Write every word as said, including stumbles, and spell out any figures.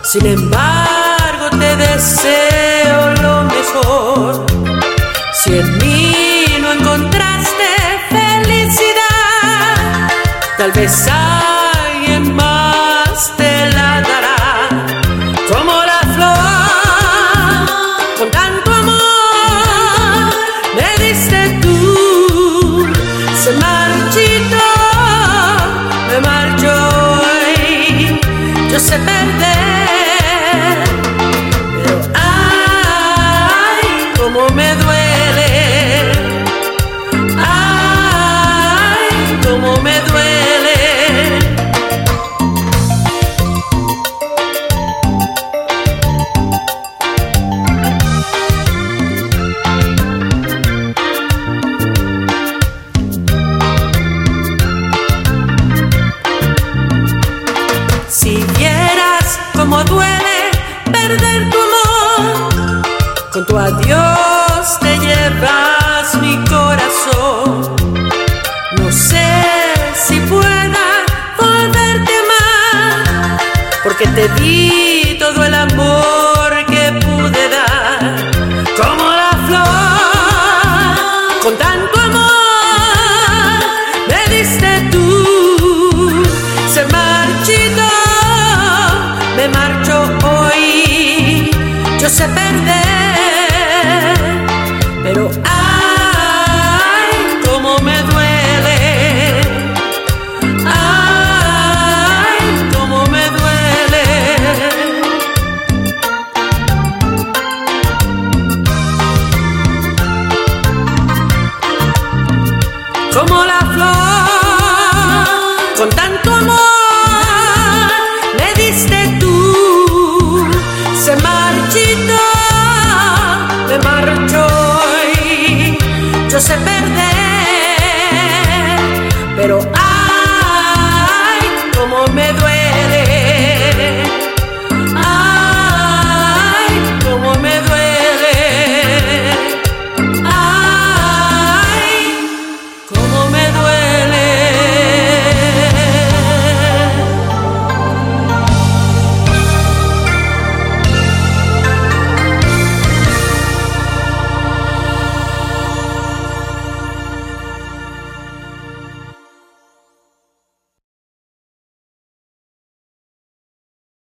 Sin embargo te deseo lo mejor. Si en mí no encontraste felicidad, tal vez alguien más te la dará. Como la flor, con tanto amor me diste tú. Se marchito, me marcho hoy. Yo sé perder, pero ay, cómo me duele. Ay, cómo me duele. Si vieras cómo duele perder tu amor, con tu adiós te llevas mi corazón. No sé si pueda volverte a amar, porque te di todo el amor que pude dar. Como la flor, con tanto amor me diste tú. Se marchito, me marcho hoy. Yo sé perder, pero ay, cómo me duele. Ay, cómo me duele. Como la flor, con tanto amor me diste tú. Se marchito, me marcho hoy. Yo sé perder, pero